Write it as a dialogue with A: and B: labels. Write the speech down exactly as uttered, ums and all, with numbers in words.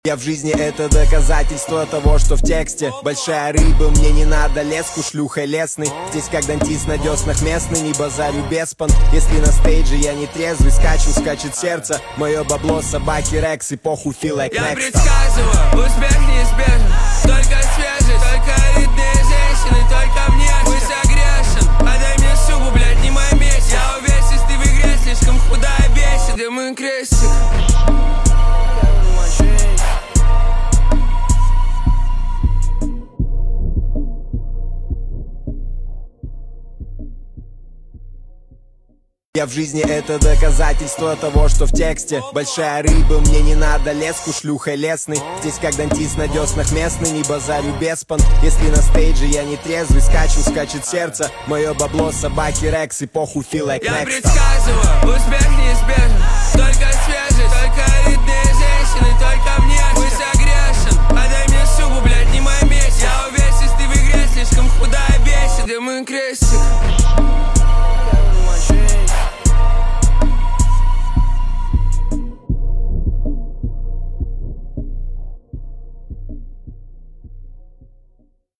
A: Я в жизни это доказательство того, что в тексте большая рыба, мне не надо леску, шлюхой лесный. Здесь как дантист на деснах местный, не базарю без понт. Если на стейдже я не трезвый, скачу, скачет сердце. Мое бабло, собаки, рекс и похуй feel like
B: Я
A: next.
B: предсказываю, успех неизбежен. Только свежий, только элитные женщины, только мне. Пусть агрессион, отдай мне субу, блядь, не мой месяц. Я увесистый в игре, слишком худая бесит. Где мой крестик?
A: Я в жизни это доказательство того, что в тексте большая рыба, мне не надо леску, шлюхой лесный. Здесь как дантист на деснах местный, не базарю без понт. Если на стейдже я не трезвый, скачу, скачет сердце. Мое бабло, собаки, рекс и похуй feel like
B: Я
A: next.
B: предсказываю, успех неизбежен. Только свежий, только элитные женщины, только мне. Пусть агрессион, отдай мне субу, блядь, не мой месяц. Я увесистый в игре, слишком худая бесит. Где мой крестик?